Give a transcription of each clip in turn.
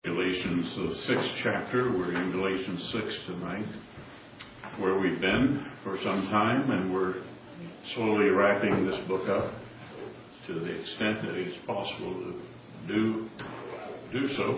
Galatians, the 6th chapter. We're in Galatians 6 tonight, where we've been for some time, and we're slowly wrapping this book up to the extent that it's possible to do so.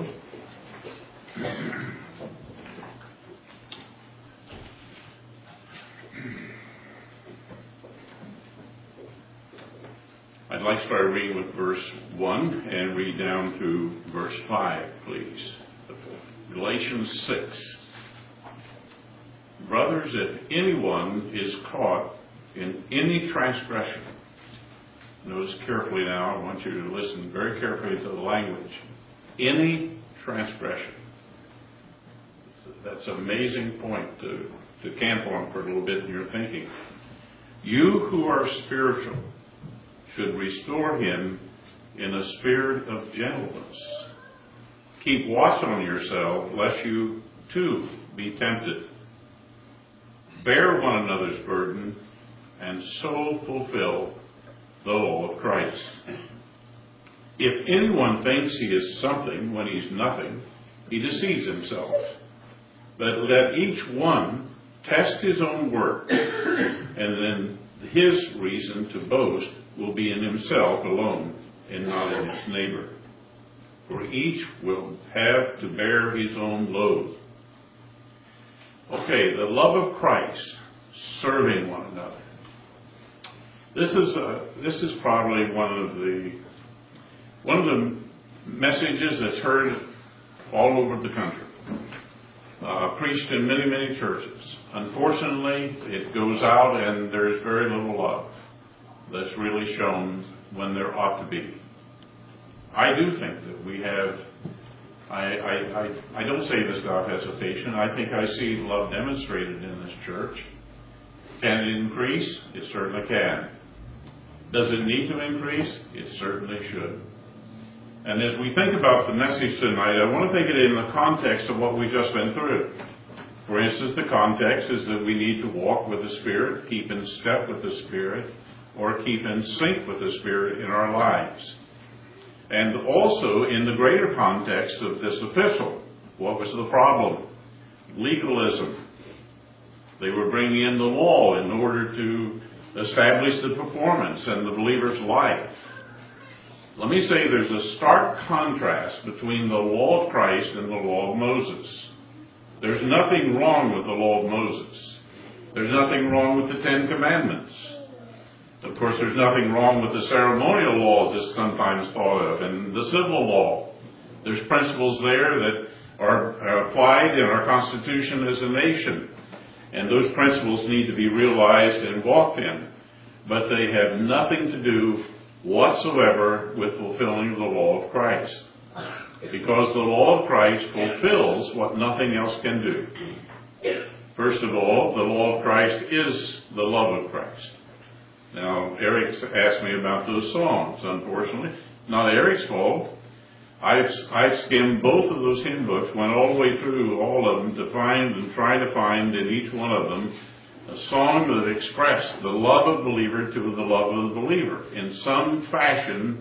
I'd like to start reading with verse 1 and read down to verse 5, please. Galatians 6. Brothers, if anyone is caught in any transgression, notice carefully now, I want you to listen very carefully to the language. Any transgression. That's an amazing point to camp on for a little bit in your thinking. You who are spiritual should restore him in a spirit of gentleness. Keep watch on yourself, lest you too be tempted. Bear one another's burden, and so fulfill the law of Christ. If anyone thinks he is something when he's nothing, he deceives himself. But let each one test his own work, and then his reason to boast will be in himself alone and not in his neighbor. For each will have to bear his own load. Okay, the love of Christ, serving one another. This is probably one of the messages that's heard all over the country. Preached in many, many churches. Unfortunately, it goes out and there's very little love that's really shown when there ought to be. I do think that we have, I don't say this without hesitation, I think I see love demonstrated in this church. Can it increase? It certainly can. Does it need to increase? It certainly should. And as we think about the message tonight, I want to think it in the context of what we've just been through. For instance, the context is that we need to walk with the Spirit, keep in step with the Spirit, or keep in sync with the Spirit in our lives. And also in the greater context of this epistle, what was the problem? Legalism. They were bringing in the law in order to establish the performance and the believer's life. Let me say there's a stark contrast between the law of Christ and the law of Moses. There's nothing wrong with the law of Moses. There's nothing wrong with the Ten Commandments. Of course, there's nothing wrong with the ceremonial laws that's sometimes thought of, and the civil law. There's principles there that are applied in our Constitution as a nation, and those principles need to be realized and walked in. But they have nothing to do whatsoever with fulfilling the law of Christ. Because the law of Christ fulfills what nothing else can do. First of all, the law of Christ is the love of Christ. Now, Eric asked me about those songs, unfortunately. Not Eric's fault. I skimmed both of those hymn books, went all the way through all of them to find and try to find in each one of them a song that expressed the love of the believer to the love of the believer in some fashion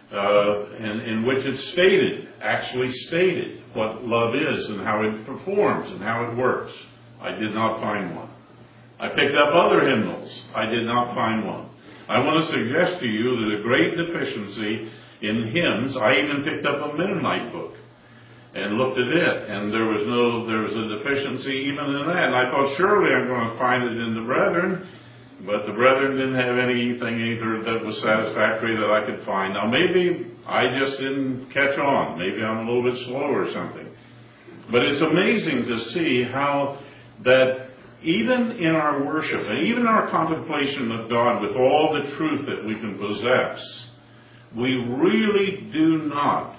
in which it actually stated what love is and how it performs and how it works. I did not find one. I picked up other hymnals. I did not find one. I want to suggest to you that a great deficiency in hymns, I even picked up a Mennonite book and looked at it, and there was a deficiency even in that. And I thought, surely I'm going to find it in the Brethren, but the Brethren didn't have anything either that was satisfactory that I could find. Now, maybe I just didn't catch on. Maybe I'm a little bit slow or something. But it's amazing to see how that even in our worship and even our contemplation of God with all the truth that we can possess, we really do not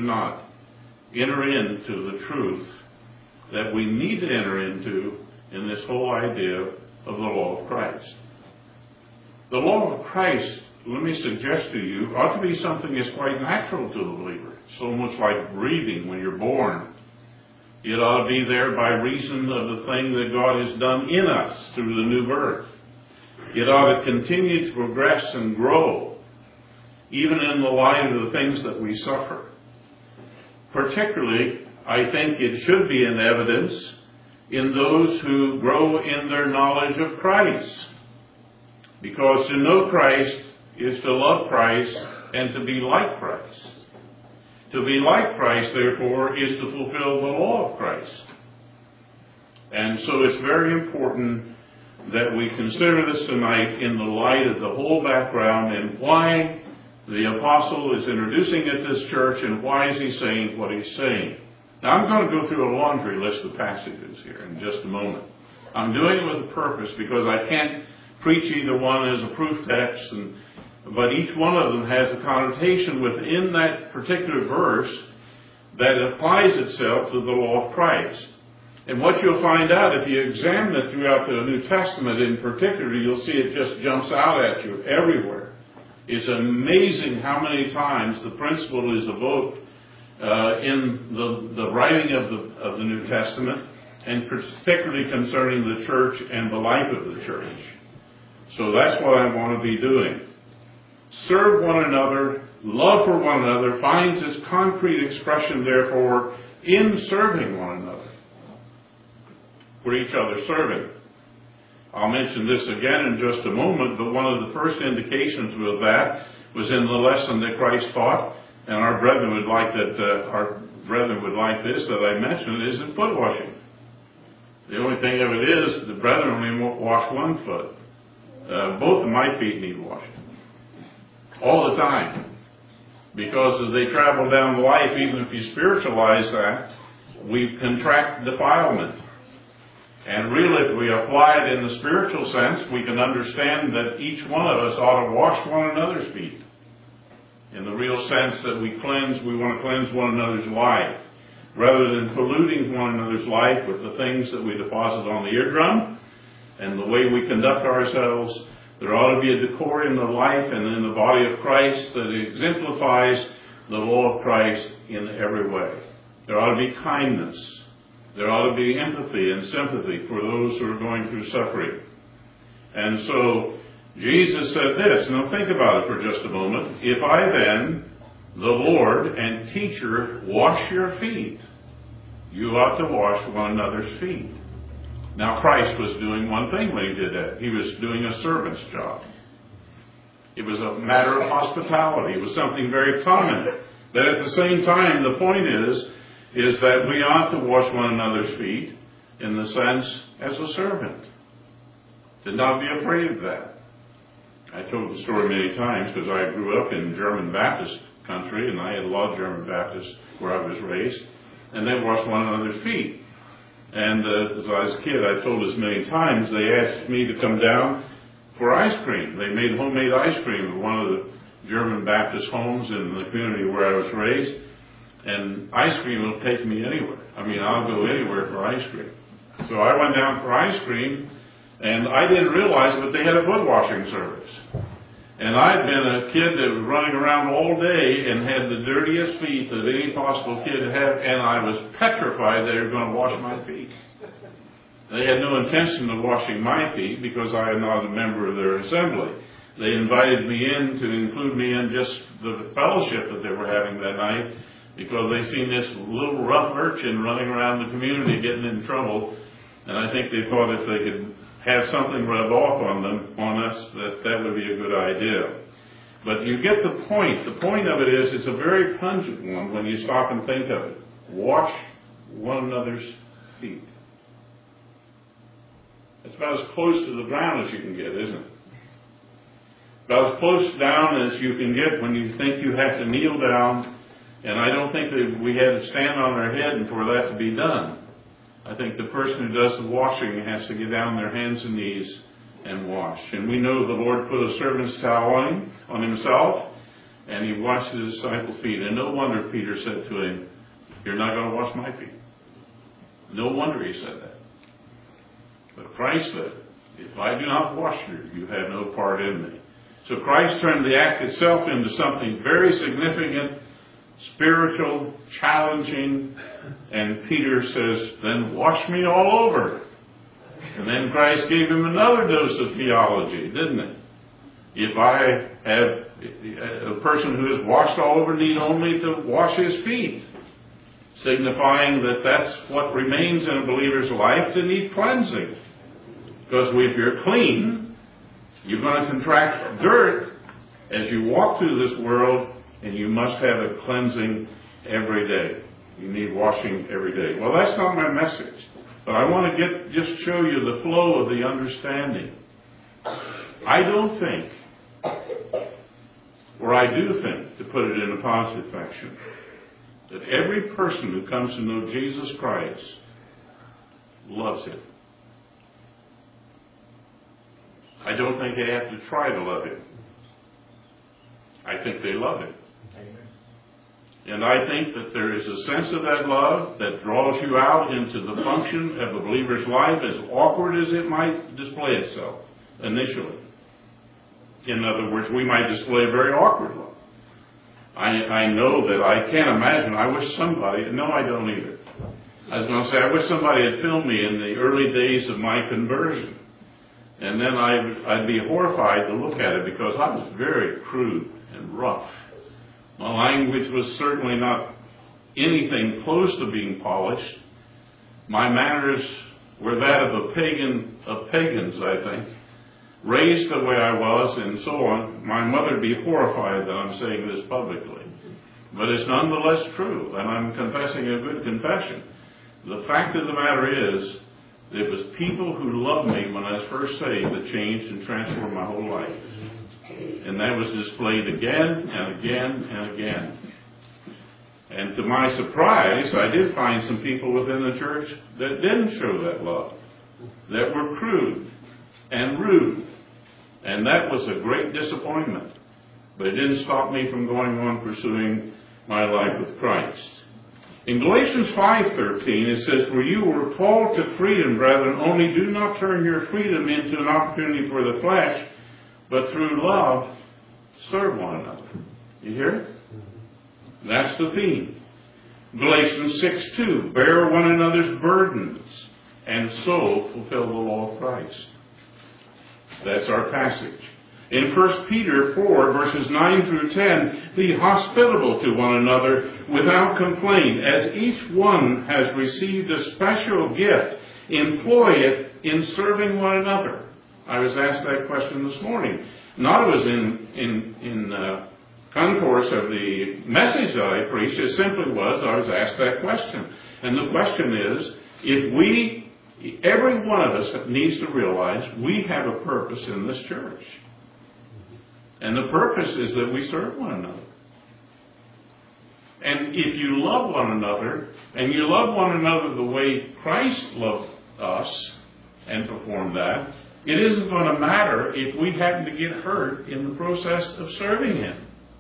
enter into the truth that we need to enter into in this whole idea of the law of Christ. The law of Christ, let me suggest to you, ought to be something that's quite natural to the believer. So much like breathing when you're born. It ought to be there by reason of the thing that God has done in us through the new birth. It ought to continue to progress and grow, even in the light of the things that we suffer. Particularly I think it should be in evidence in those who grow in their knowledge of Christ. Because to know Christ is to love Christ and to be like Christ. To be like Christ, therefore, is to fulfill the law of Christ. And so it's very important that we consider this tonight in the light of the whole background and why the apostle is introducing at this church and why is he saying what he's saying. Now I'm going to go through a laundry list of passages here in just a moment. I'm doing it with a purpose because I can't preach either one as a proof text, but each one of them has a connotation within that particular verse that applies itself to the law of Christ. And what you'll find out if you examine it throughout the New Testament in particular, you'll see it just jumps out at you everywhere. It's amazing how many times the principle is evoked in the writing of the New Testament, and particularly concerning the church and the life of the church. So that's what I want to be doing. Serve one another, love for one another, finds its concrete expression, therefore, in serving one another. For each other serving. I'll mention this again in just a moment, but one of the first indications of that was in the lesson that Christ taught, and our brethren would like this that I mentioned, is in foot washing. The only thing of it is, the brethren only wash one foot. Both of my feet need washing. All the time. Because as they travel down life, even if you spiritualize that, we contract defilement. And really, if we apply it in the spiritual sense, we can understand that each one of us ought to wash one another's feet. In the real sense that we want to cleanse one another's life. Rather than polluting one another's life with the things that we deposit on the eardrum and the way we conduct ourselves, there ought to be a decor in the life and in the body of Christ that exemplifies the law of Christ in every way. There ought to be kindness. There ought to be empathy and sympathy for those who are going through suffering. And so Jesus said this. Now think about it for just a moment. If I then, the Lord and teacher, wash your feet, you ought to wash one another's feet. Now Christ was doing one thing when he did that. He was doing a servant's job. It was a matter of hospitality. It was something very common. But at the same time, the point is that we ought to wash one another's feet in the sense as a servant. Do not be afraid of that. I told the story many times because I grew up in German Baptist country, and I had a lot of German Baptists where I was raised, and they washed one another's feet. And as I was a kid, I told this many times, they asked me to come down for ice cream. They made homemade ice cream at one of the German Baptist homes in the community where I was raised. And ice cream will take me anywhere. I mean, I'll go anywhere for ice cream. So I went down for ice cream, and I didn't realize that they had a foot washing service. And I'd been a kid that was running around all day and had the dirtiest feet that any possible kid had, and I was petrified they were going to wash my feet. They had no intention of washing my feet because I am not a member of their assembly. They invited me in to include me in just the fellowship that they were having that night, because they seen this little rough urchin running around the community getting in trouble, and I think they thought if they could have something rub off on us, that would be a good idea. But you get the point. The point of it is, it's a very pungent one when you stop and think of it. Wash one another's feet. It's about as close to the ground as you can get, isn't it? About as close down as you can get when you think you have to kneel down. And I don't think that we had to stand on our head and for that to be done. I think the person who does the washing has to get down on their hands and knees and wash. And we know the Lord put a servant's towel on himself, and he washed his disciples' feet. And no wonder Peter said to him, "You're not going to wash my feet." No wonder he said that. But Christ said, "If I do not wash you, you have no part in me." So Christ turned the act itself into something very significant, spiritual, challenging, and Peter says, "Then wash me all over." And then Christ gave him another dose of theology, didn't he? If I have a person who is washed all over need only to wash his feet. signifying that that's what remains in a believer's life to need cleansing. Because if you're clean, you're going to contract dirt as you walk through this world, and you must have a cleansing every day. You need washing every day. Well, that's not my message, but I want to just show you the flow of the understanding. I don't think, or I do think, to put it in a positive fashion, that every person who comes to know Jesus Christ loves Him. I don't think they have to try to love Him. I think they love Him. And I think that there is a sense of that love that draws you out into the function of a believer's life, as awkward as it might display itself initially. In other words, we might display a very awkward love. I know that I can't imagine. I wish somebody, no, I don't either. I was going to say, I wish somebody had filmed me in the early days of my conversion. And then I'd be horrified to look at it, because I was very crude and rough. My language was certainly not anything close to being polished. My manners were that of pagans, I think. Raised the way I was and so on. My mother would be horrified that I'm saying this publicly. But it's nonetheless true, and I'm confessing a good confession. The fact of the matter is, it was people who loved me when I was first saved that changed and transformed my whole life. And that was displayed again and again and again. And to my surprise, I did find some people within the church that didn't show that love, that were crude and rude. And that was a great disappointment. But it didn't stop me from going on pursuing my life with Christ. In Galatians 5:13, it says, "For you were called to freedom, brethren, only do not turn your freedom into an opportunity for the flesh, but through love, serve one another." You hear it? That's the theme. Galatians 6:2, "Bear one another's burdens, and so fulfill the law of Christ." That's our passage. In 1 Peter 4, verses 9 through 10, "Be hospitable to one another without complaint. As each one has received a special gift, employ it in serving one another." I was asked that question this morning. Not it was in concourse of the message that I preached. It simply was, I was asked that question. And the question is, every one of us needs to realize we have a purpose in this church. And the purpose is that we serve one another. And if you love one another, and you love one another the way Christ loved us and performed that, it isn't going to matter if we happen to get hurt in the process of serving Him.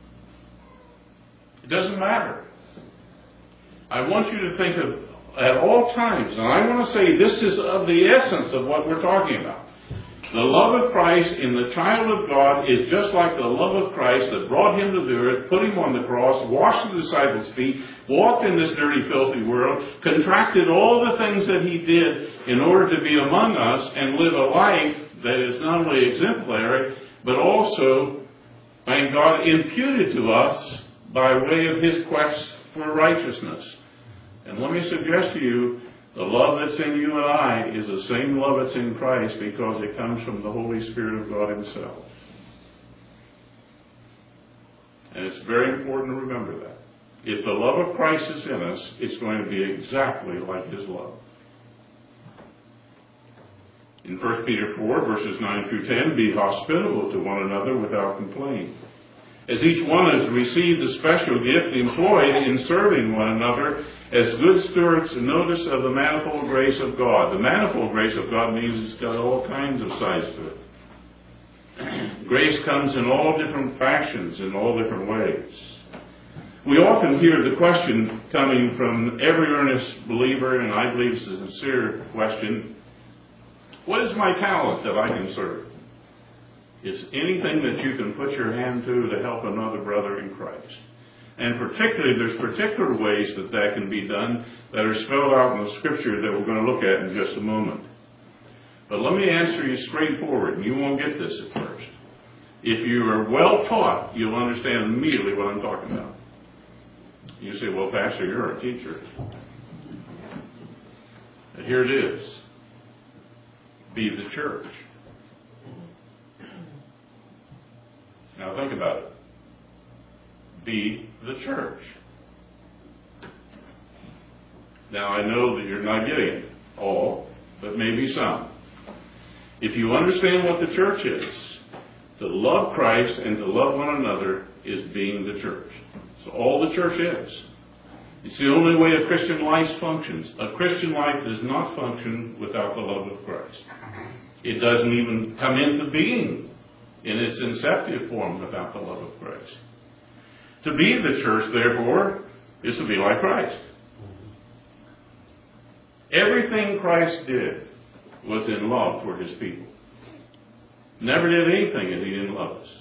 It doesn't matter. I want you to think of, at all times, and I want to say this is of the essence of what we're talking about. The love of Christ in the child of God is just like the love of Christ that brought Him to the earth, put Him on the cross, washed the disciples' feet, walked in this dirty, filthy world, contracted all the things that He did in order to be among us and live a life that is not only exemplary, but also, thank God, imputed to us by way of His quest for righteousness. And let me suggest to you, the love that's in you and I is the same love that's in Christ, because it comes from the Holy Spirit of God Himself. And it's very important to remember that. If the love of Christ is in us, it's going to be exactly like His love. In 1 Peter 4, verses 9 through 10, "Be hospitable to one another without complaint. As each one has received a special gift, employ it in serving one another as good stewards, notice of the manifold grace of God." The manifold grace of God means it's got all kinds of sides to it. Grace comes in all different fashions, in all different ways. We often hear the question coming from every earnest believer, and I believe it's a sincere question, what is my talent that I can serve? It's anything that you can put your hand to help another brother in Christ. And particularly, there's particular ways that can be done that are spelled out in the Scripture that we're going to look at in just a moment. But let me answer you straightforward, and you won't get this at first. If you are well taught, you'll understand immediately what I'm talking about. You say, well, Pastor, you're a teacher. And here it is. Be the church. Now think about it. Be the church. Now I know that you're not getting it all, but maybe some. If you understand what the church is, to love Christ and to love one another is being the church. So all the church is. It's the only way a Christian life functions. A Christian life does not function without the love of Christ. It doesn't even come into being in its inceptive form without the love of Christ. To be the church, therefore, is to be like Christ. Everything Christ did was in love for his people. Never did anything if he didn't love us.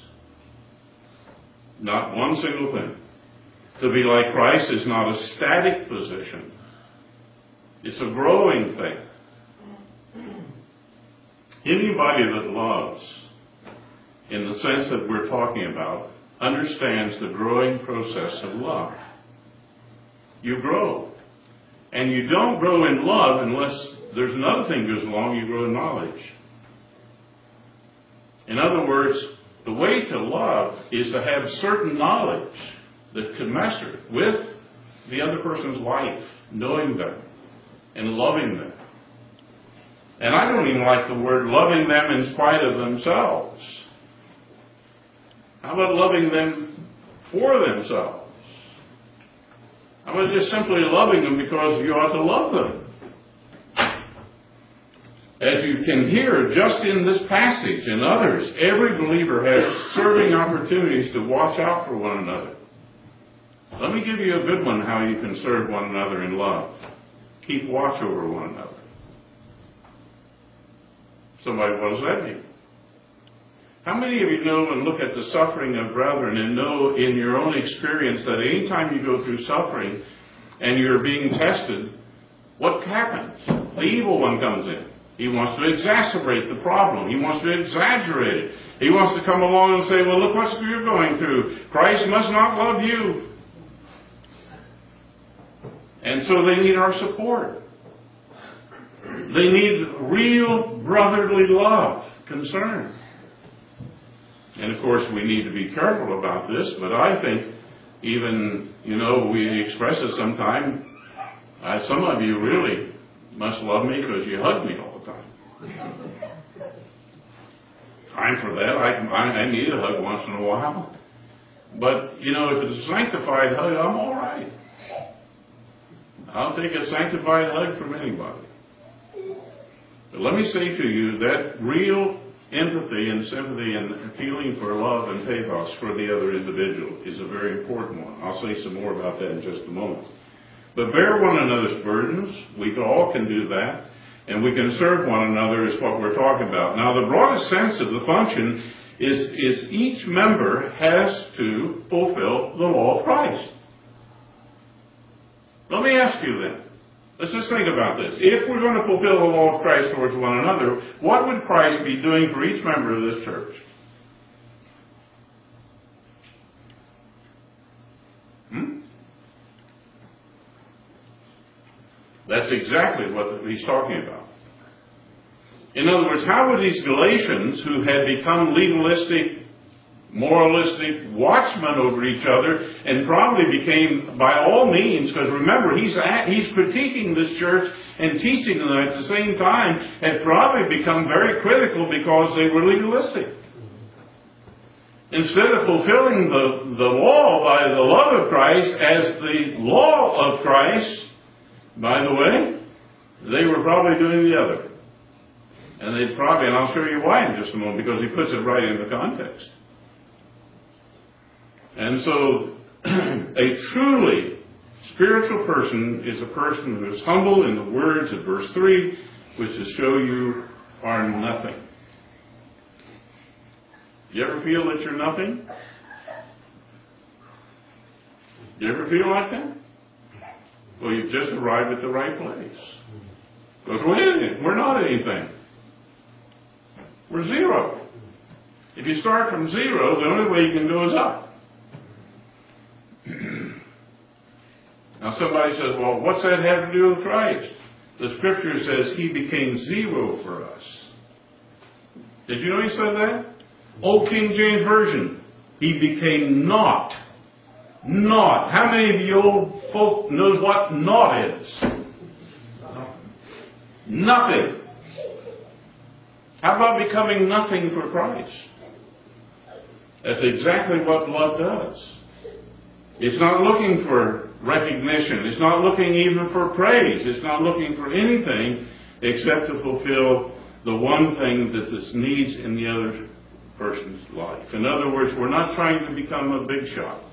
Not one single thing. To be like Christ is not a static position. It's a growing thing. Anybody that loves, in the sense that we're talking about, understands the growing process of love. You grow. And you don't grow in love unless there's another thing goes along, you grow in knowledge. In other words, the way to love is to have certain knowledge that can measure with the other person's life, knowing them and loving them. And I don't even like the word loving them in spite of themselves. How about loving them for themselves? How about just simply loving them because you ought to love them? As you can hear just in this passage and others, every believer has serving opportunities to watch out for one another. Let me give you a good one how you can serve one another in love. Keep watch over one another. Somebody, what does that mean? How many of you know and look at the suffering of brethren and know in your own experience that any time you go through suffering and you're being tested, what happens? The evil one comes in. He wants to exacerbate the problem. He wants to exaggerate it. He wants to come along and say, well, look what you're going through. Christ must not love you. And so they need our support. They need real brotherly love, concern. And of course, we need to be careful about this, but I think even, we express it sometimes. Some of you really must love me because you hug me all the time. Time for that. I need a hug once in a while. But, if it's a sanctified hug, I'm all right. I'll take a sanctified hug from anybody. But let me say to you that real empathy and sympathy and feeling for love and pathos for the other individual is a very important one. I'll say some more about that in just a moment. But bear one another's burdens. We all can do that. And we can serve one another is what we're talking about. Now, the broadest sense of the function is each member has to fulfill the law of Christ. Let me ask you then. Let's just think about this. If we're going to fulfill the law of Christ towards one another, what would Christ be doing for each member of this church? That's exactly what he's talking about. In other words, how would these Galatians, who had become legalistic, moralistic watchmen over each other, and probably became, by all means, because remember, he's critiquing this church and teaching them at the same time, had probably become very critical because they were legalistic. Instead of fulfilling the law by the love of Christ as the law of Christ, by the way, they were probably doing the other. And they'd probably, and I'll show you why in just a moment, because he puts it right in the context. And so, a truly spiritual person is a person who is humble in the words of verse 3, which is show you are nothing. You ever feel that you're nothing? You ever feel like that? Well, you've just arrived at the right place. Because we're not anything. We're zero. If you start from zero, the only way you can go is up. Now somebody says, well, what's that have to do with Christ? The scripture says he became zero for us. Did you know he said that? Old King James Version. He became naught. Naught. How many of you old folk knows what naught is? Nothing. How about becoming nothing for Christ? That's exactly what love does. It's not looking for recognition. It's not looking even for praise. It's not looking for anything except to fulfill the one thing that it needs in the other person's life. In other words, we're not trying to become a big shot.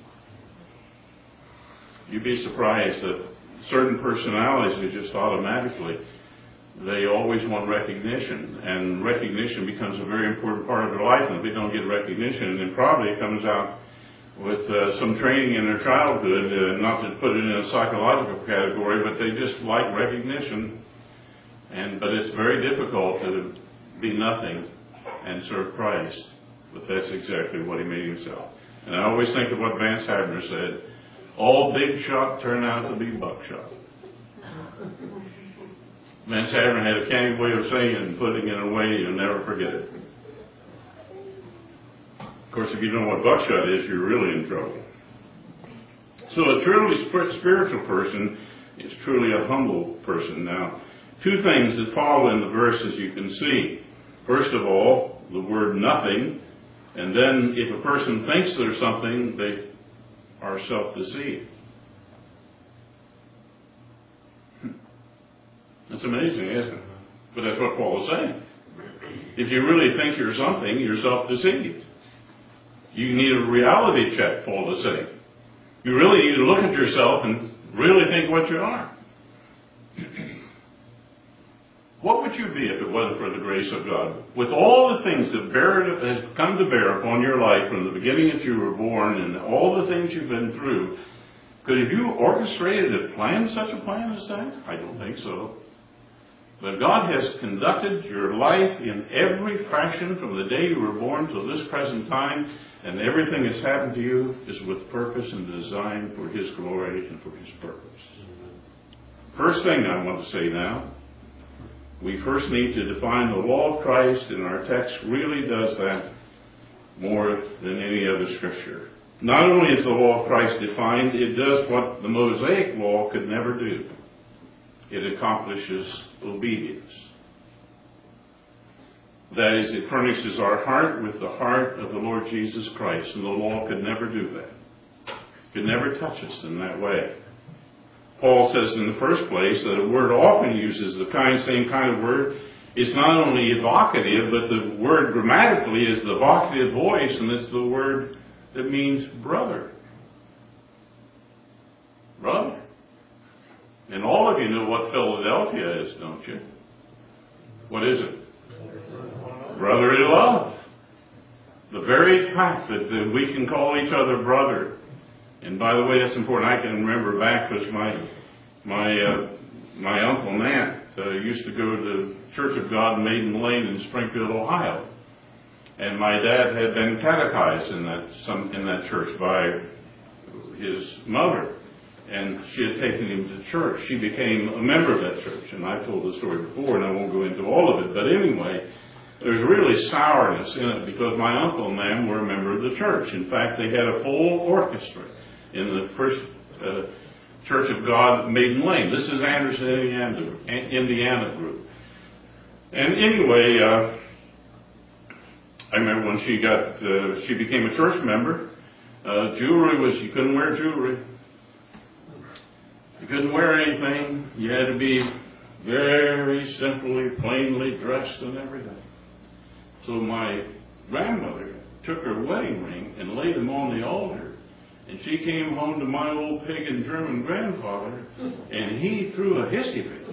You'd be surprised that certain personalities are just automatically, they always want recognition, and recognition becomes a very important part of their life, and if they don't get recognition, then probably it comes out with some training in their childhood, not to put it in a psychological category, but they just like recognition, but it's very difficult to be nothing and serve Christ, but that's exactly what he made himself. And I always think of what Vance Havner said, all big shot turn out to be buckshot. Vance Havner had a canny way of saying it and putting it in a way you'll never forget it. Of course, if you don't know what buckshot is, you're really in trouble. So a truly spiritual person is truly a humble person. Now, two things that follow in the verses you can see. First of all, the word nothing. And then if a person thinks there's something, they are self-deceived. That's amazing, isn't it? But that's what Paul is saying. If you really think you're something, you're self-deceived. You need a reality check, Paul is saying. You really need to look at yourself and really think what you are. What would you be if it wasn't for the grace of God? With all the things that have come to bear upon your life from the beginning that you were born and all the things you've been through, could have you orchestrated and planned such a plan as that? I don't think so. But God has conducted your life in every fashion from the day you were born to this present time, and everything that's happened to you is with purpose and design for His glory and for His purpose. First thing I want to say now, we first need to define the law of Christ, and our text really does that more than any other scripture. Not only is the law of Christ defined, it does what the Mosaic law could never do. It accomplishes obedience. That is, it furnishes our heart with the heart of the Lord Jesus Christ, and the law could never do that. Could never touch us in that way. Paul says in the first place that a word often uses the same kind of word. It's not only evocative, but the word grammatically is the vocative voice, and it's the word that means brother. Brother. And all of you know what Philadelphia is, don't you? What is it? Brotherly love. The very fact that we can call each other brother. And by the way, that's important. I can remember back because my uncle Nat used to go to the Church of God in Maiden Lane in Springfield, Ohio. And my dad had been catechized in that church by his mother. And she had taken him to church. She became a member of that church. And I've told the story before, and I won't go into all of it. But anyway, there's really sourness in it because my uncle and them were a member of the church. In fact, they had a full orchestra in the first Church of God, Maiden Lane. This is Anderson, Indiana group. And anyway, I remember when she became a church member, jewelry you couldn't wear jewelry. You couldn't wear anything. You had to be very simply, plainly dressed and everything. So my grandmother took her wedding ring and laid them on the altar. And she came home to my old pagan German grandfather, and he threw a hissy fit.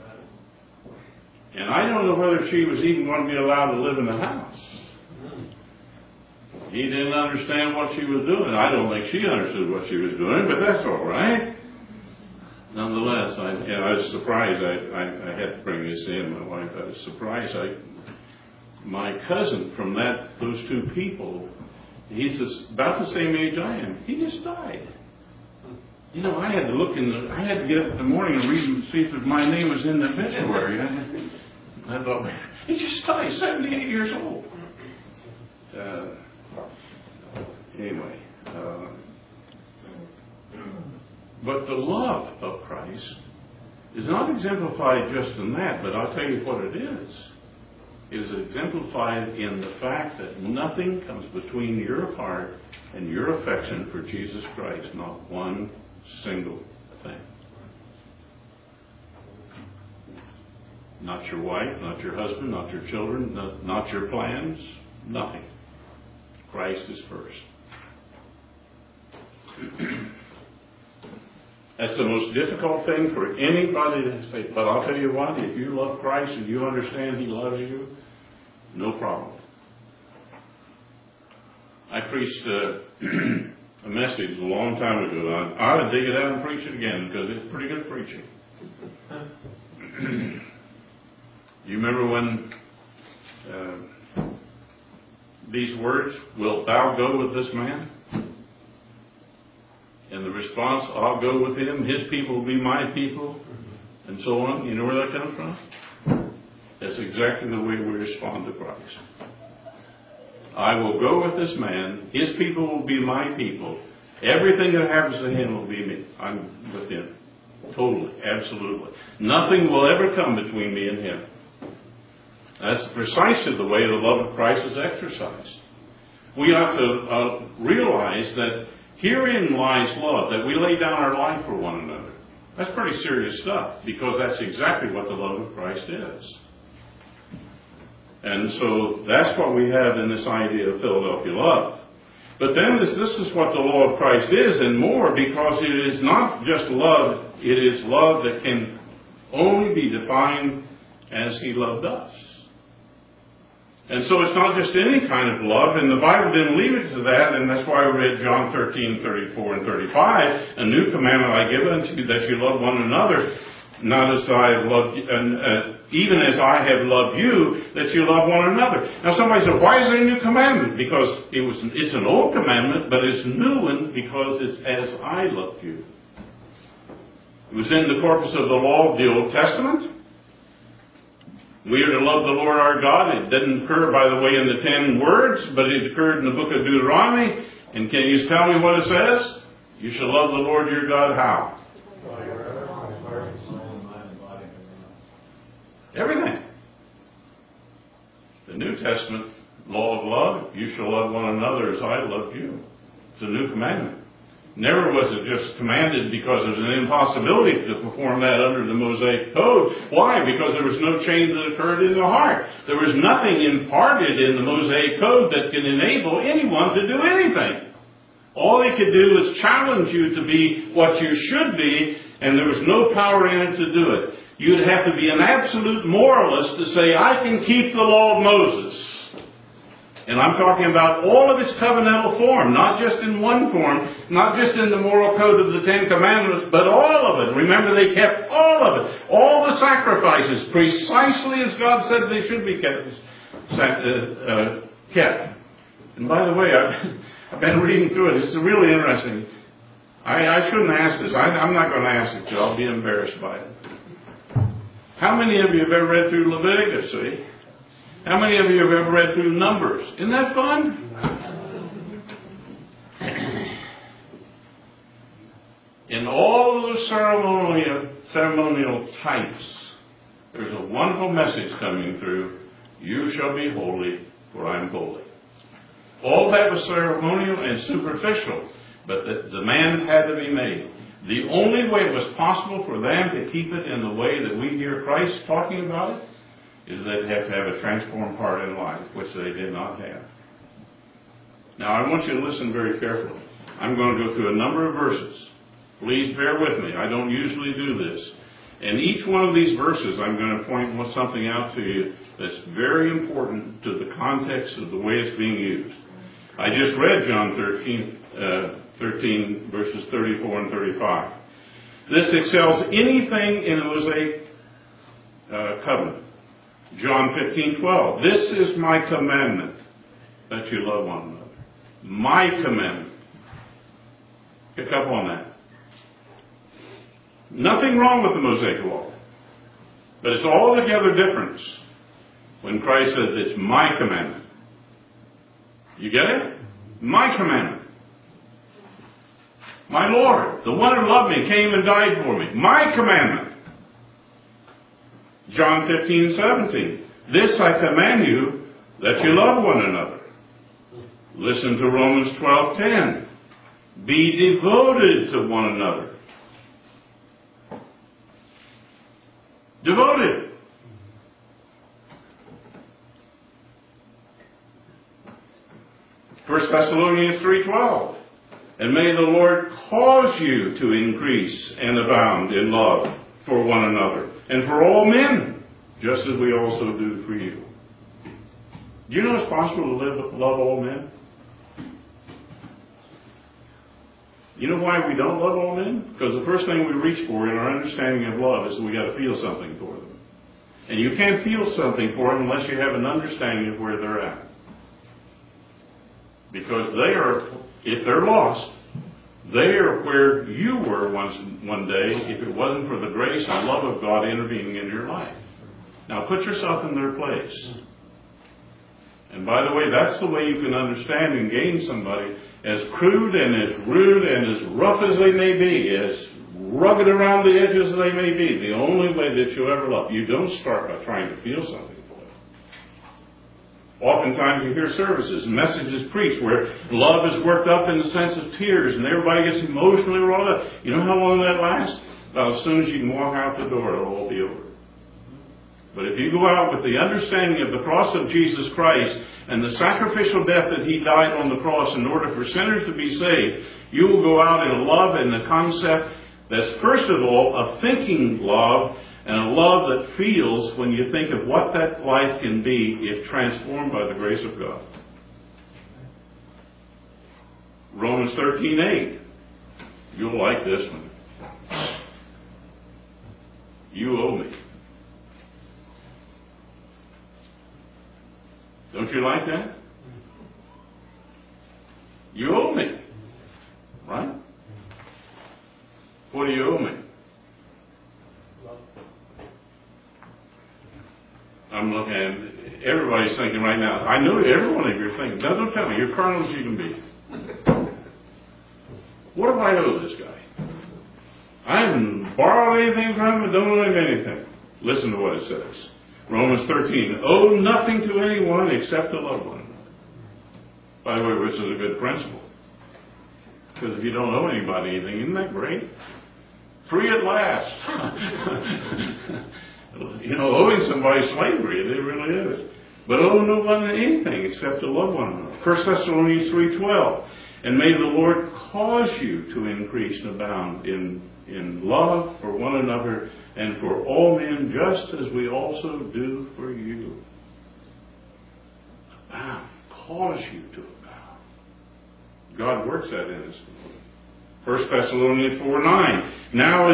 And I don't know whether she was even going to be allowed to live in the house. He didn't understand what she was doing. I don't think she understood what she was doing, but that's all right. Nonetheless, I was surprised. I had to bring this in. My wife, I was surprised. My cousin from those two people, he's about the same age I am. He just died. I had to I had to get up in the morning and read and see if my name was in the obituary. I thought, he's just died, 78 years old. Anyway, but the love of Christ is not exemplified just in that, but I'll tell you what it is. It is exemplified in the fact that nothing comes between your heart and your affection for Jesus Christ, not one single thing. Not your wife, not your husband, not your children, not your plans, nothing. Christ is first. That's the most difficult thing for anybody to say. But I'll tell you what, if you love Christ and you understand He loves you, no problem. I preached a message a long time ago. I ought to dig it out and preach it again because it's pretty good preaching. You remember when these words, "Wilt thou go with this man?" And the response, "I'll go with him. His people will be my people," and so on. You know where that comes from? That's exactly the way we respond to Christ. I will go with this man. His people will be my people. Everything that happens to him will be me. I'm with him. Totally. Absolutely. Nothing will ever come between me and him. That's precisely the way the love of Christ is exercised. We ought to realize that herein lies love, that we lay down our life for one another. That's pretty serious stuff, because that's exactly what the love of Christ is. And so that's what we have in this idea of Philadelphia love. But then this is what the law of Christ is, and more, because it is not just love, it is love that can only be defined as He loved us. And so it's not just any kind of love, and the Bible didn't leave it to that, and that's why we read John 13:34 and 35. A new commandment I give unto you, that you love one another, not as I have loved you, even as I have loved you, that you love one another. Now somebody said, why is there a new commandment? Because it's an old commandment, but it's a new one because it's as I loved you. It was in the corpus of the law of the Old Testament. We are to love the Lord our God. It didn't occur, by the way, in the 10 words, but it occurred in the book of Deuteronomy. And can you tell me what it says? You shall love the Lord your God how? Everything. The New Testament law of love, you shall love one another as I loved you. It's a new commandment. Never was it just commanded because there's an impossibility to perform that under the Mosaic Code. Why? Because there was no change that occurred in the heart. There was nothing imparted in the Mosaic Code that can enable anyone to do anything. All he could do was challenge you to be what you should be, and there was no power in it to do it. You'd have to be an absolute moralist to say, I can keep the law of Moses. And I'm talking about all of its covenantal form, not just in one form, not just in the moral code of the 10 Commandments, but all of it. Remember, they kept all of it. All the sacrifices, precisely as God said they should be kept. And by the way, I've been reading through it. It's really interesting. I shouldn't ask this. I'm not going to ask it, I'll be embarrassed by it. How many of you have ever read through Leviticus, see? How many of you have ever read through Numbers? Isn't that fun? In all of those ceremonial types, there's a wonderful message coming through. You shall be holy, for I am holy. All that was ceremonial and superficial, but the demand had to be made. The only way it was possible for them to keep it in the way that we hear Christ talking about it is they'd have to have a transformed heart in life, which they did not have. Now, I want you to listen very carefully. I'm going to go through a number of verses. Please bear with me. I don't usually do this. And each one of these verses, I'm going to point something out to you that's very important to the context of the way it's being used. I just read John 13 verses 34 and 35. This excels anything in the Mosaic covenant. John 15:12. This is my commandment, that you love one another. My commandment. Pick up on that. Nothing wrong with the Mosaic Law. But it's altogether different when Christ says it's my commandment. You get it? My commandment. My Lord, the one who loved me, came and died for me. My commandment. John 15:17. This I command you, that you love one another. Listen to Romans 12:10. Be devoted to one another. Devoted. First Thessalonians 3:12. And may the Lord cause you to increase and abound in love for one another and for all men, just as we also do for you. Do you know it's possible to love all men? You know why we don't love all men? Because the first thing we reach for in our understanding of love is we got to feel something for them. And you can't feel something for them unless you have an understanding of where they're at. Because they are, if they're lost, they are where you were one day if it wasn't for the grace and love of God intervening in your life. Now put yourself in their place. And by the way, that's the way you can understand and gain somebody, as crude and as rude and as rough as they may be, as rugged around the edges as they may be. The only way that you ever love, you don't start by trying to feel something for them. Oftentimes you hear services, messages preached where love is worked up in the sense of tears and everybody gets emotionally wrought up. You know how long that lasts? About as soon as you can walk out the door, it'll all be over. But if you go out with the understanding of the cross of Jesus Christ and the sacrificial death that He died on the cross in order for sinners to be saved, you will go out in a love and a concept that's first of all a thinking love, and a love that feels when you think of what that life can be if transformed by the grace of God. Romans 13:8. You'll like this one. You owe me. Don't you like that? You owe me. Right? What do you owe me? I'm looking at everybody's thinking right now. I know every one of you are thinking. Now don't tell me. You're carnal as you can be. What do I owe this guy? I haven't borrowed anything from him and don't owe him anything. Listen to what it says. Romans 13. Owe nothing to anyone except to love one another. By the way, which is a good principle. Because if you don't owe anybody anything, isn't that great? Free at last. You know, owing somebody slavery, it really is. But owe no one anything except to love one another. 1 Thessalonians 3:12. And may the Lord cause you to increase and abound in love for one another and for all men, just as we also do for you. Abound. Cause you to abound. God works that in us. 1 Thessalonians 4:9. Now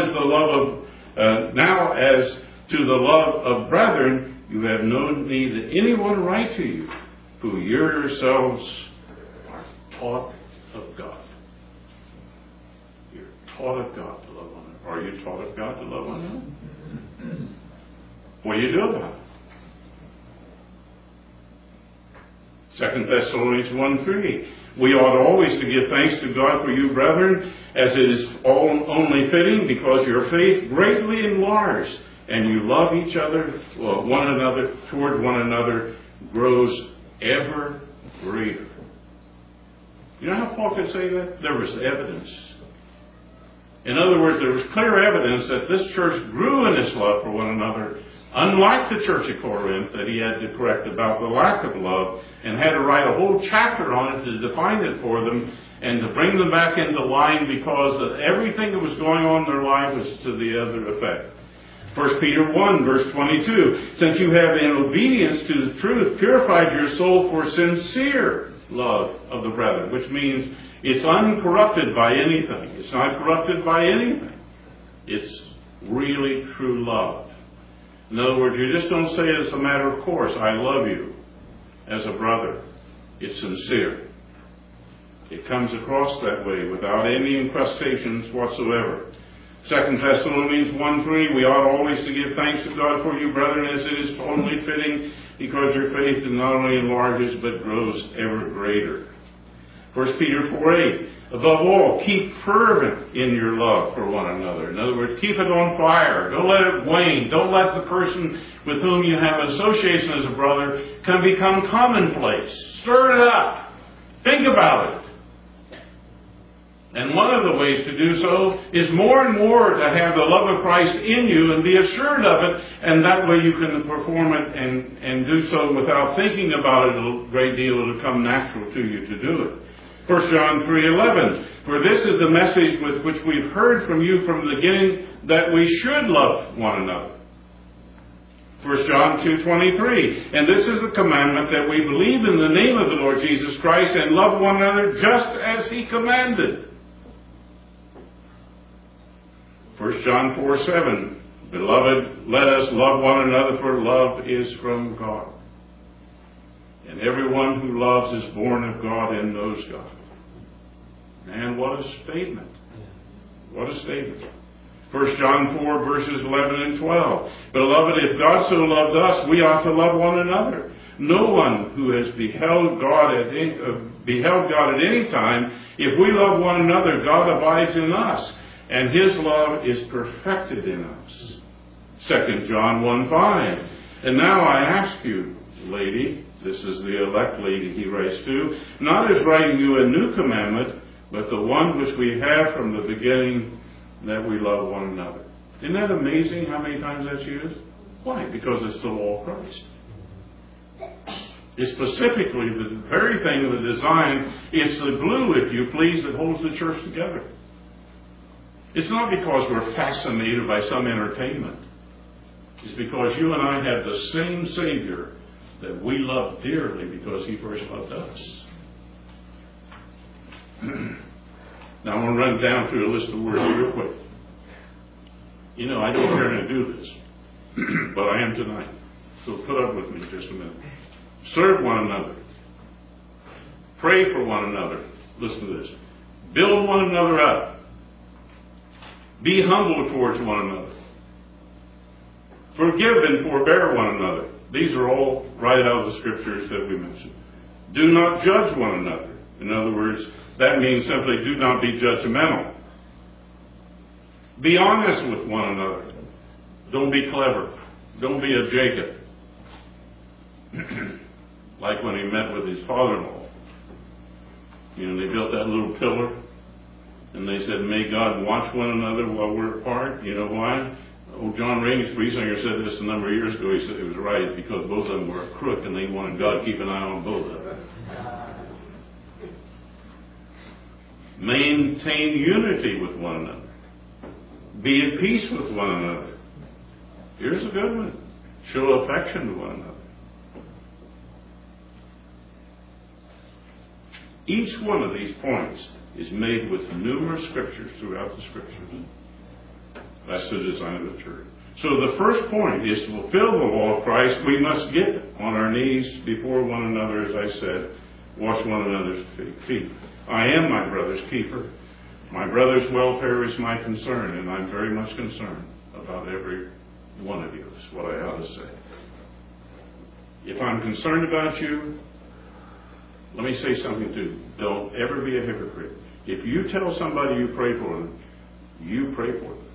as to the love of brethren, you have no need that anyone write to you, who yourselves are taught of God. You're taught of God to love one another. Are you taught of God to love one another? What do you do about it? 2 Thessalonians 1:3. We ought always to give thanks to God for you, brethren, as it is only fitting, because your faith greatly enlarged, and you love each other, one another, toward one another, grows ever greater. You know how Paul could say that? There was evidence. In other words, there was clear evidence that this church grew in its love for one another, unlike the church at Corinth that he had to correct about the lack of love, and had to write a whole chapter on it to define it for them and to bring them back into line, because of everything that was going on in their life was to the other effect. 1 Peter 1, verse 22. Since you have, in obedience to the truth, purified your soul for sincere love of the brethren, which means it's uncorrupted by anything. It's not corrupted by anything. It's really true love. In other words, you just don't say it as a matter of course, I love you as a brother. It's sincere. It comes across that way without any incrustations whatsoever. 2 Thessalonians 1:3, we ought always to give thanks to God for you, brethren, as it is only fitting, because your faith not only enlarges, but grows ever greater. 1 Peter 4:8, above all, keep fervent in your love for one another. In other words, keep it on fire. Don't let it wane. Don't let the person with whom you have association as a brother can become commonplace. Stir it up. Think about it. And one of the ways to do so is more and more to have the love of Christ in you and be assured of it, and that way you can perform it and do so without thinking about it a great deal. It'll come natural to you to do it. 1 John 3:11, for this is the message with which we've heard from you from the beginning, that we should love one another. 1 John 2:23, and this is the commandment, that we believe in the name of the Lord Jesus Christ and love one another just as He commanded. 1 John 4:7, beloved, let us love one another, for love is from God. And everyone who loves is born of God and knows God. Man, what a statement. What a statement. 1 John 4, verses 11 and 12. Beloved, if God so loved us, we ought to love one another. No one who has beheld God at any time, if we love one another, God abides in us, and His love is perfected in us. 2 John 1:5. And now I ask you, lady, this is the elect lady he writes to, not as writing you a new commandment, but the one which we have from the beginning, that we love one another. Isn't that amazing how many times that's used? Why? Because it's the law of Christ. It's specifically the very thing of the design. It's the glue, if you please, that holds the church together. It's not because we're fascinated by some entertainment. It's because you and I have the same Savior that we love dearly because He first loved us. Now I'm going to run down through a list of words real quick. You know, I don't care to do this, but I am tonight. So put up with me just a minute. Serve one another. Pray for one another. Listen to this. Build one another up. Be humble towards one another. Forgive and forbear one another. These are all right out of the scriptures that we mentioned. Do not judge one another. In other words, that means simply do not be judgmental. Be honest with one another. Don't be clever. Don't be a Jacob. Like when he met with his father-in-law. You know, they built that little pillar. And they said, may God watch one another while we're apart. You know why? Oh, John Rainey's pre-singer said this a number of years ago. He said it was right because both of them were a crook and they wanted God to keep an eye on both of them. Maintain unity with one another. Be at peace with one another. Here's a good one. Show affection to one another. Each one of these points is made with numerous scriptures throughout the scriptures. That's the design of the church. So the first point is to fulfill the law of Christ. We must get on our knees before one another, as I said, wash one another's feet. I am my brother's keeper. My brother's welfare is my concern, and I'm very much concerned about every one of you, is what I ought to say. If I'm concerned about you, let me say something too. Don't ever be a hypocrite. If you tell somebody you pray for them, you pray for them.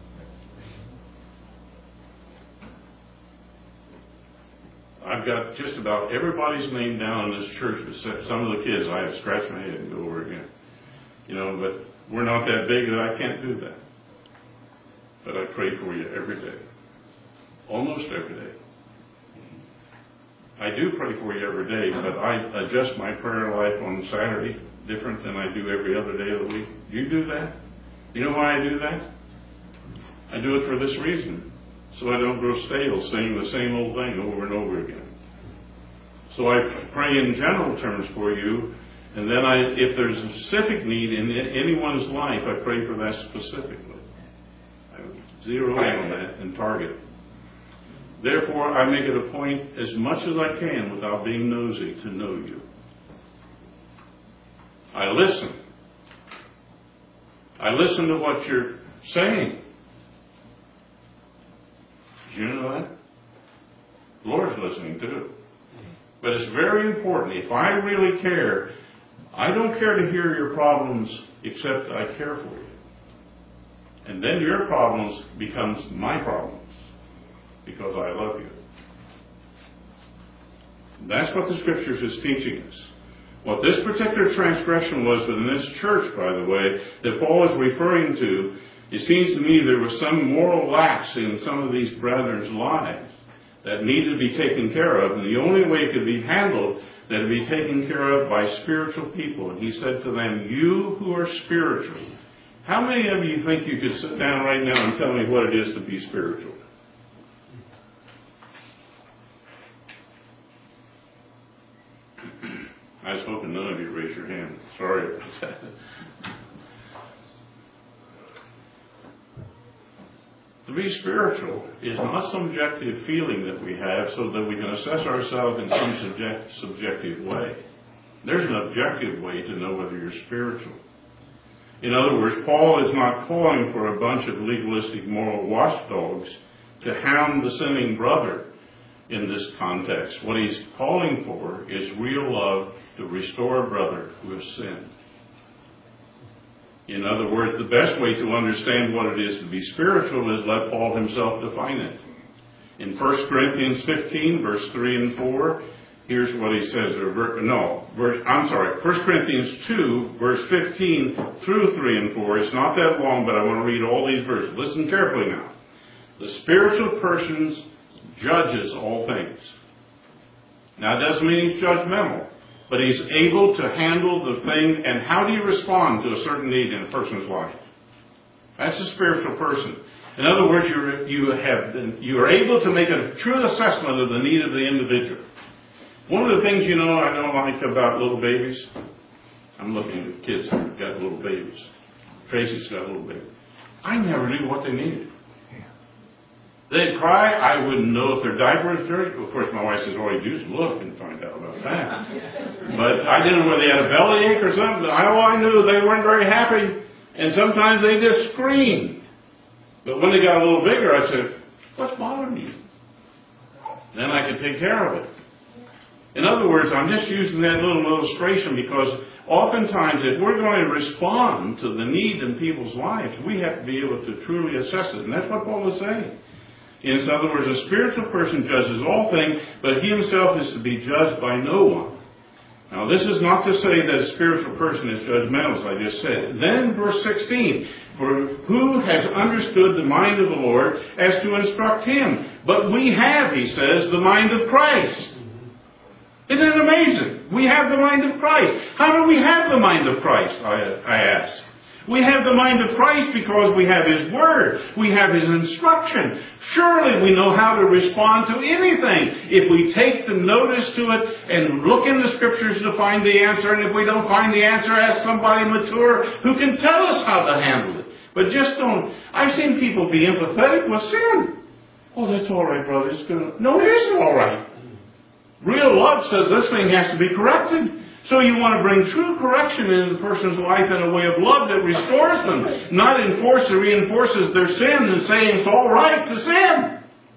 I've got just about everybody's name down in this church, except some of the kids. I have to scratch my head and go over again. You know, but we're not that big that I can't do that. But I pray for you every day. Almost every day. I do pray for you every day, but I adjust my prayer life on Saturday different than I do every other day of the week. Do you do that? You know why I do that? I do it for this reason. So I don't grow stale saying the same old thing over and over again. So I pray in general terms for you, and then if there's a specific need in anyone's life, I pray for that specifically. I zero in on that and target. Therefore, I make it a point as much as I can without being nosy to know you. I listen. I listen to what you're saying. Did you know that? The Lord's listening too. But it's very important. If I really care, I don't care to hear your problems except I care for you. And then your problems becomes my problems because I love you. That's what the Scriptures is teaching us. What this particular transgression was within this church, by the way, that Paul is referring to, it seems to me there was some moral lapse in some of these brethren's lives that needed to be taken care of. And the only way it could be handled, that it be taken care of by spiritual people. And he said to them, you who are spiritual, how many of you think you could sit down right now and tell me what it is to be spiritual? I was hoping none of you raised your hand. Sorry about that. To be spiritual is not some subjective feeling that we have so that we can assess ourselves in some subjective way. There's an objective way to know whether you're spiritual. In other words, Paul is not calling for a bunch of legalistic moral watchdogs to hound the sinning brother in this context. What he's calling for is real love to restore a brother who has sinned. In other words, the best way to understand what it is to be spiritual is let Paul himself define it. In 1 Corinthians 15, verse 3 and 4, here's what he says. 1 Corinthians 2, verse 15 through 3 and 4. It's not that long, but I want to read all these verses. Listen carefully now. The spiritual person judges all things. Now, it doesn't mean he's judgmental, but he's able to handle the thing. And how do you respond to a certain need in a person's life? That's a spiritual person. In other words, you are able to make a true assessment of the need of the individual. One of the things I don't like about little babies, I'm looking at kids who've got little babies. Tracy's got a little baby. I never knew what they needed. They'd cry. I wouldn't know if their diaper was dirty. Of course, my wife says, "Oh, you just look and find out about that." But I didn't know whether they had a bellyache or something. All I knew, they weren't very happy, and sometimes they just screamed. But when they got a little bigger, I said, "What's bothering you?" Then I could take care of it. In other words, I'm just using that little illustration because oftentimes if we're going to respond to the need in people's lives, we have to be able to truly assess it. And that's what Paul is saying. In other words, a spiritual person judges all things, but he himself is to be judged by no one. Now, this is not to say that a spiritual person is judgmental, as I just said. Then, verse 16, for who has understood the mind of the Lord as to instruct him? But we have, he says, the mind of Christ. Isn't it amazing? We have the mind of Christ. How do we have the mind of Christ, I ask? We have the mind of Christ because we have His Word. We have His instruction. Surely we know how to respond to anything if we take the notice to it and look in the Scriptures to find the answer. And if we don't find the answer, ask somebody mature who can tell us how to handle it. But just don't. I've seen people be empathetic with sin. Oh, that's all right, brother. It's good. No, it isn't all right. Real love says this thing has to be corrected. So you want to bring true correction into the person's life in a way of love that restores them, not enforce or reinforces their sin and saying it's all right to sin.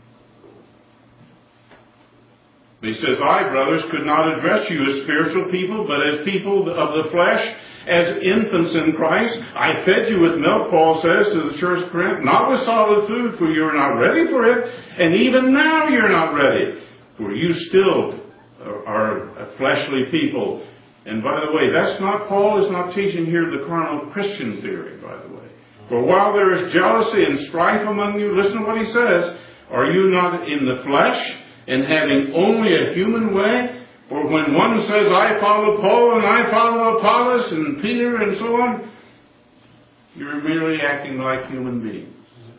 He says, I, brothers, could not address you as spiritual people, but as people of the flesh, as infants in Christ. I fed you with milk, Paul says to the church of Corinth, not with solid food, for you are not ready for it, and even now you're not ready, for you still are a fleshly people. And by the way, Paul is not teaching here the carnal Christian theory, by the way. For while there is jealousy and strife among you, listen to what he says, are you not in the flesh and having only a human way? For when one says, I follow Paul and I follow Apollos and Peter and so on, you're merely acting like human beings.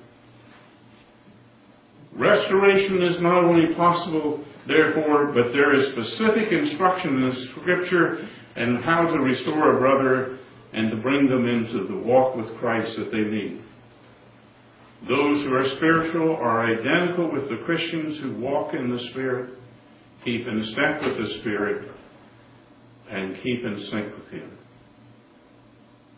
Restoration is not only possible, therefore, but there is specific instruction in the Scripture and how to restore a brother and to bring them into the walk with Christ that they need. Those who are spiritual are identical with the Christians who walk in the Spirit, keep in step with the Spirit, and keep in sync with Him.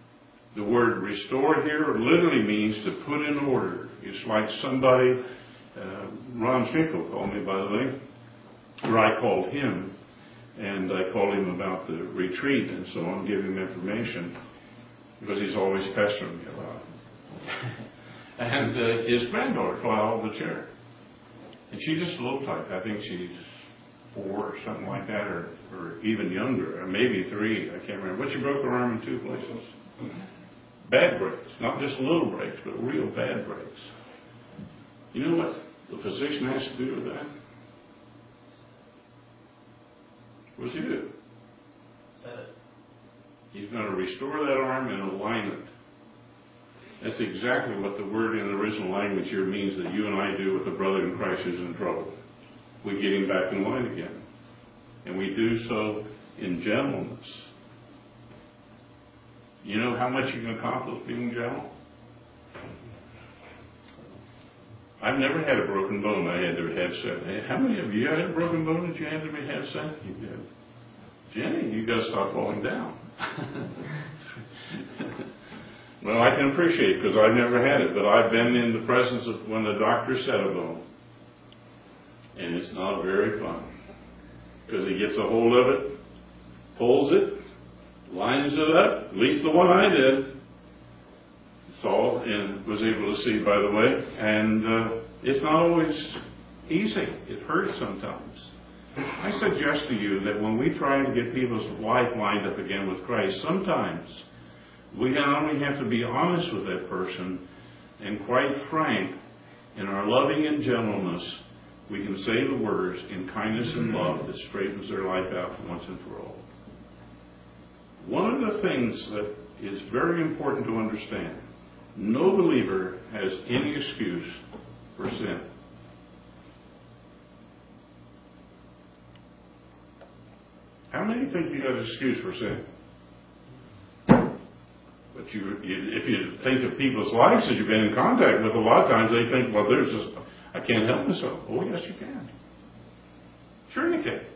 The word restore here literally means to put in order. It's like somebody Ron Finkel called me, by the way, or I called him, and I called him about the retreat and so on, give him information, because he's always pestering me about it. And his granddaughter fell out of the chair. And she's just a little type. I think she's 4 or something like that, or even younger, or maybe 3. I can't remember. But she broke her arm in 2 places. Bad breaks. Not just little breaks, but real bad breaks. You know what the physician has to do with that? What's he do? Set it. He's going to restore that arm in alignment. That's exactly what the word in the original language here means that you and I do with a brother in Christ who's in trouble. We get him back in line again. And we do so in gentleness. You know how much you can accomplish being gentle? I've never had a broken bone I had to have set. Hey, how many of you had a broken bone that you had to have set? You did. Jenny, you got to stop falling down. Well, I can appreciate it because I've never had it, but I've been in the presence of when the doctor set a bone. And it's not very fun. Because he gets a hold of it, pulls it, lines it up, at least the one I did. Saw and was able to see, by the way. And it's not always easy. It hurts sometimes. I suggest to you that when we try to get people's life lined up again with Christ, sometimes we not only have to be honest with that person and quite frank in our loving and gentleness, we can say the words in kindness and love that straightens their life out once and for all. One of the things that is very important to understand, no believer has any excuse for sin. How many think you got an excuse for sin? But if you think of people's lives that you've been in contact with, a lot of times they think, well, there's just, I can't help myself. Oh, yes, you can. Sure you can.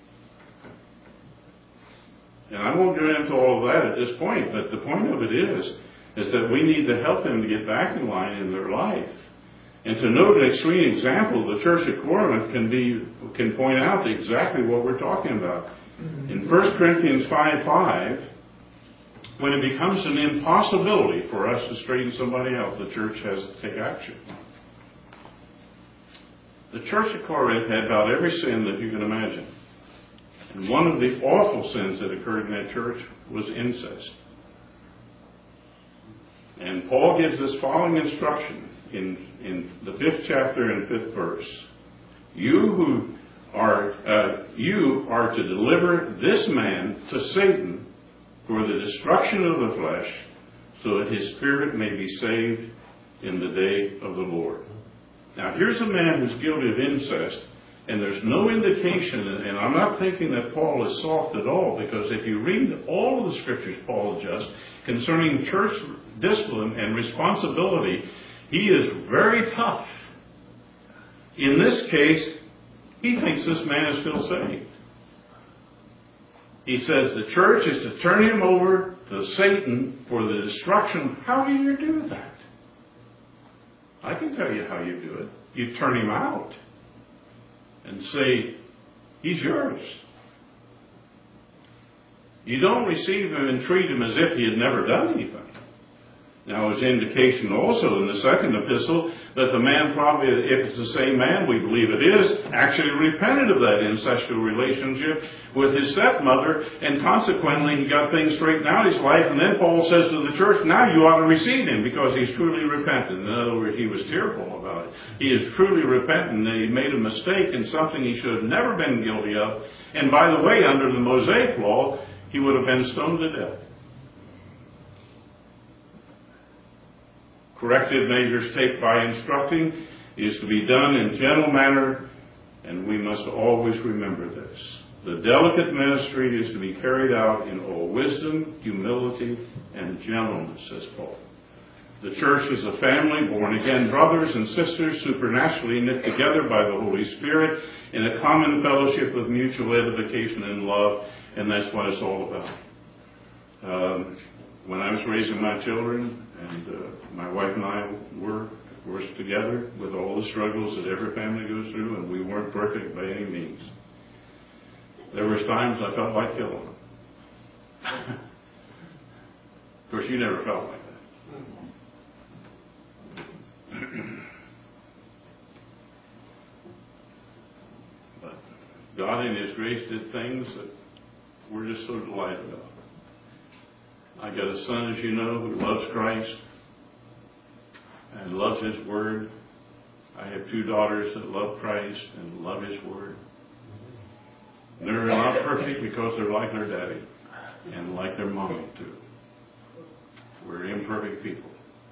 And I won't go into all of that at this point, but the point of it is that we need to help them to get back in line in their life. And to note an extreme example, the church at Corinth can point out exactly what we're talking about. In 1 Corinthians 5:5, when it becomes an impossibility for us to straighten somebody else, the church has to take action. The church at Corinth had about every sin that you can imagine. And one of the awful sins that occurred in that church was incest. And Paul gives this following instruction in the 5th chapter and 5th verse. You are to deliver this man to Satan for the destruction of the flesh, so that his spirit may be saved in the day of the Lord. Now, here's a man who's guilty of incest, and there's no indication, and I'm not thinking that Paul is soft at all, because if you read all of the scriptures Paul adjusts concerning church discipline and responsibility, he is very tough. In this case, he thinks this man is still saved. He says the church is to turn him over to Satan for the destruction. How do you do that? I can tell you how you do it. You turn him out and say, he's yours. You don't receive him and treat him as if he had never done anything. Now, it's indication also in the second epistle that the man probably, if it's the same man, we believe it is, actually repented of that incestual relationship with his stepmother, and consequently he got things straightened out in his life, and then Paul says to the church, now you ought to receive him because he's truly repentant. In other words, he was tearful about it. He is truly repentant that he made a mistake in something he should have never been guilty of, and by the way, under the Mosaic law, he would have been stoned to death. Corrective measures taken by instructing is to be done in gentle manner, and we must always remember this. The delicate ministry is to be carried out in all wisdom, humility, and gentleness, says Paul. The church is a family, born-again brothers and sisters, supernaturally knit together by the Holy Spirit in a common fellowship with mutual edification and love, and that's what it's all about. When I was raising my children, and my wife and I were course, together with all the struggles that every family goes through, and we weren't perfect by any means. There was times I felt like killing them. Of course, you never felt like that. But God in His grace did things that we're just so delighted about. I got a son, as you know, who loves Christ and loves His Word. I have 2 daughters that love Christ and love His Word. They're not perfect because they're like their daddy and like their mommy too. We're imperfect people.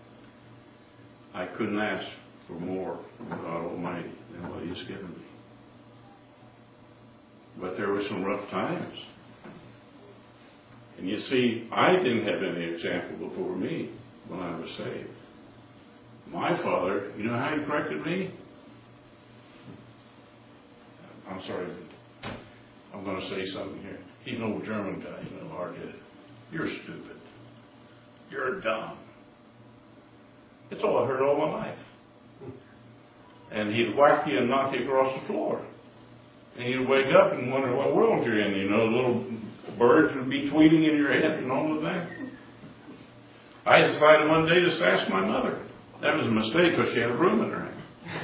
I couldn't ask for more from God Almighty than what He's given me. But there were some rough times. And you see, I didn't have any example before me when I was saved. My father, you know how he corrected me? I'm sorry, I'm going to say something here. He's an old German guy, you know, hard-headed. You're stupid. You're dumb. It's all I heard all my life. And he'd whack you and knock you across the floor. And you'd wake up and wonder what world you're in. You know, little birds would be tweeting in your head and all of that. I decided one day just to ask my mother. That was a mistake because she had a broom in her hand.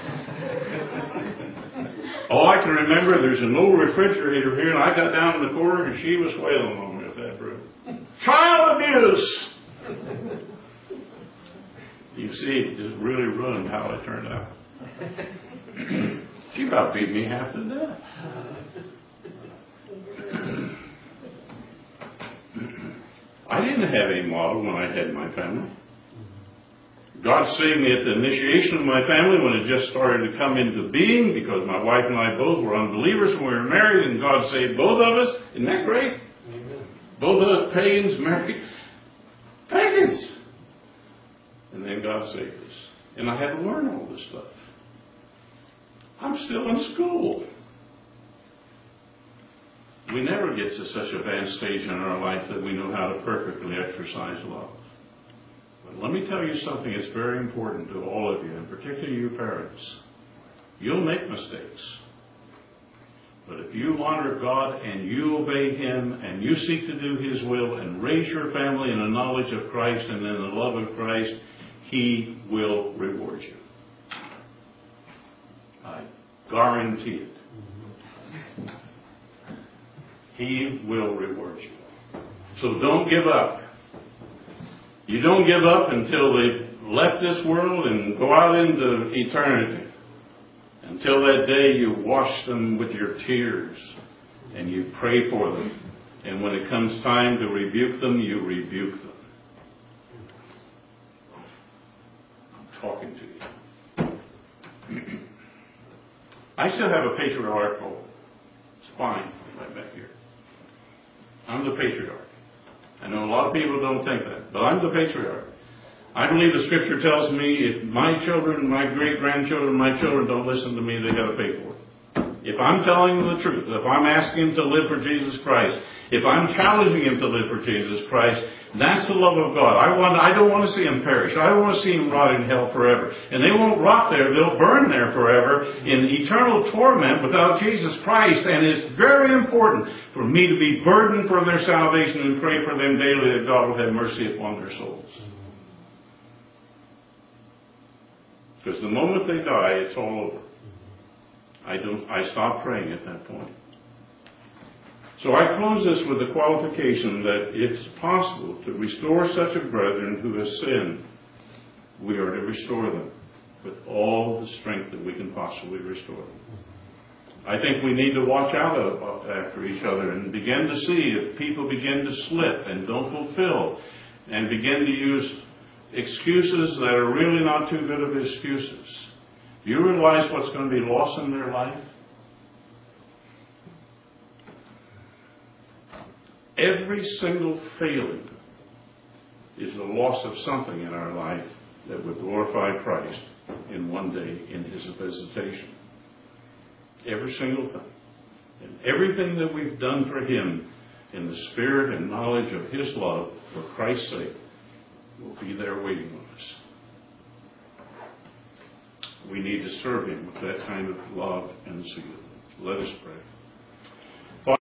All I can remember, there's an old refrigerator here, and I got down in the corner and she was wailing on me with that broom. Child abuse! You see, it just really ruined how it turned out. She about beat me half to death. I didn't have a model when I had my family. God saved me at the initiation of my family when it just started to come into being, because my wife and I both were unbelievers when we were married, and God saved both of us. Isn't that great? Amen. Both of us pagans married pagans. And then God saved us. And I had to learn all this stuff. I'm still in school. We never get to such an advanced stage in our life that we know how to perfectly exercise love. But let me tell you something that's very important to all of you, and particularly you parents. You'll make mistakes. But if you honor God and you obey Him and you seek to do His will and raise your family in the knowledge of Christ and in the love of Christ, He will reward you. I guarantee it. He will reward you. So don't give up. You don't give up until they've left this world and go out into eternity. Until that day you wash them with your tears and you pray for them. And when it comes time to rebuke them, you rebuke them. I'm talking to you. I still have a patriarchal spine right back here. I'm the patriarch. I know a lot of people don't think that, but I'm the patriarch. I believe the Scripture tells me if my children, my great-grandchildren, my children don't listen to me, they got to pay for it. If I'm telling them the truth, if I'm asking them to live for Jesus Christ, if I'm challenging them to live for Jesus Christ, that's the love of God. I don't want to see them perish. I don't want to see them rot in hell forever. And they won't rot there. They'll burn there forever in eternal torment without Jesus Christ. And it's very important for me to be burdened for their salvation and pray for them daily that God will have mercy upon their souls. Because the moment they die, it's all over. I stop praying at that point. So I close this with the qualification that it's possible to restore such a brethren who has sinned. We are to restore them with all the strength that we can possibly restore them. I think we need to watch out after each other and begin to see if people begin to slip and don't fulfill and begin to use excuses that are really not too good of excuses. Do you realize what's going to be lost in their life? Every single failing is the loss of something in our life that would glorify Christ in one day in His visitation. Every single thing. And everything that we've done for Him in the spirit and knowledge of His love for Christ's sake will be there waiting on us. We need to serve him with that kind of love and zeal. Let us pray.